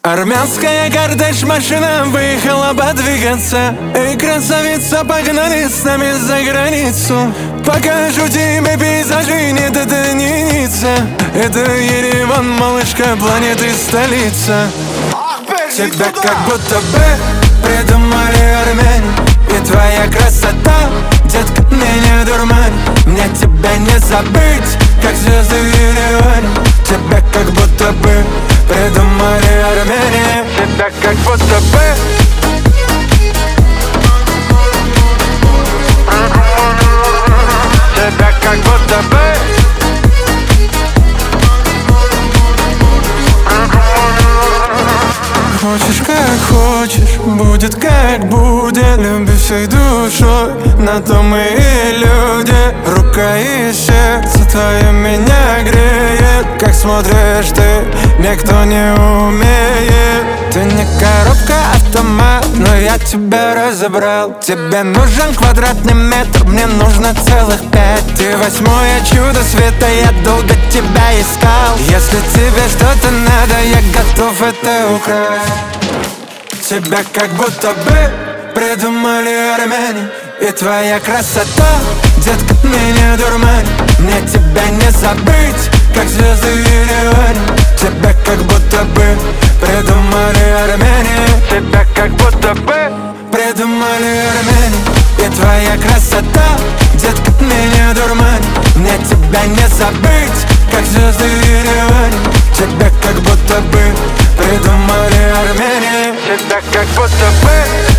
Армянская кортеж машина выехала подвигаться. Эй, красавица, погнали с нами за границу. Покажу тебе пейзажи, нет, это не Ницца. Это Ереван, малышка, планеты столица. Тебя как будто бы придумали армяне. И твоя красота, детка, меня дурманит. Мне тебя не забыть, как звезды в Ереване. Тебя как будто бы придумали армяне. Тебя как будто бы тебя как будто бы хочешь как хочешь, будет как будет. Люби всей душой, на то мы и люди. Рука и сердце твое меня греет. Как смотришь ты, никто не умеет. Ты не коробка, автомат, но я тебя разобрал. Тебе нужен квадратный метр, мне нужно целых 5. Ты восьмое чудо света, я долго тебя искал. Если тебе что-то надо, я готов это украсть. Тебя как будто бы придумали армяне. И твоя красота, детка, меня дурманит. Мне тебя не забыть, как звезды в Ереване. Тебя как будто бы придумали армяне. Тебя как будто бы придумали армяне. И твоя красота, детка, меня дурманит. Мне тебя не забыть, как звезды в Ереване. Тебя как будто бы придумали армяне. Тебя как будто бы